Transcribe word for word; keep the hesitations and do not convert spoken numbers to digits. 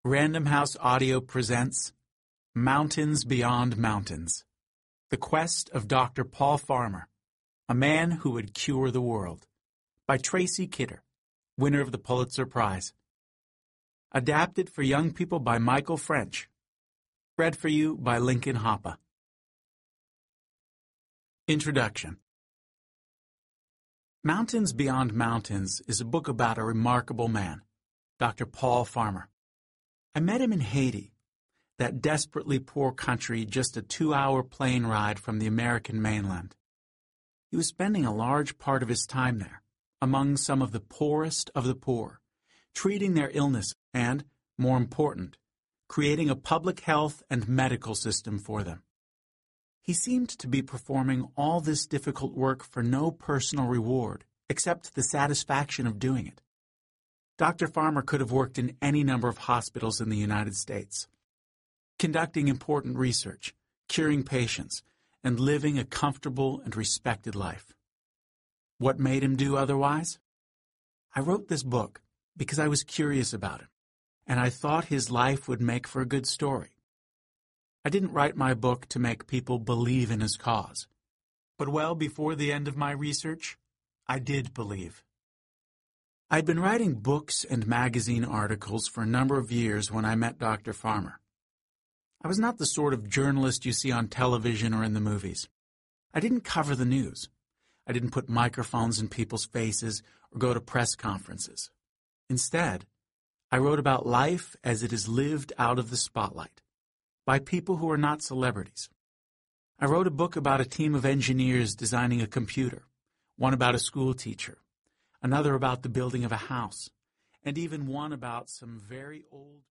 Random House Audio presents Mountains Beyond Mountains, The Quest of Doctor Paul Farmer, a Man Who Would Cure the World, by Tracy Kidder, winner of the Pulitzer Prize. Adapted for young people by Michael French. Read for you by Lincoln Hoppe. Introduction. Mountains Beyond Mountains is a book about a remarkable man, Doctor Paul Farmer. I met him in Haiti, that desperately poor country just a two-hour plane ride from the American mainland. He was spending a large part of his time there, among some of the poorest of the poor, treating their illness and, more important, creating a public health and medical system for them. He seemed to be performing all this difficult work for no personal reward, except the satisfaction of doing it. Doctor Farmer could have worked in any number of hospitals in the United States, conducting important research, curing patients, and living a comfortable and respected life. What made him do otherwise? I wrote this book because I was curious about him, and I thought his life would make for a good story. I didn't write my book to make people believe in his cause, but well before the end of my research, I did believe. I'd been writing books and magazine articles for a number of years when I met Doctor Farmer. I was not the sort of journalist you see on television or in the movies. I didn't cover the news. I didn't put microphones in people's faces or go to press conferences. Instead, I wrote about life as it is lived out of the spotlight, by people who are not celebrities. I wrote a book about a team of engineers designing a computer, one about a school teacher, another about the building of a house, and even one about some very old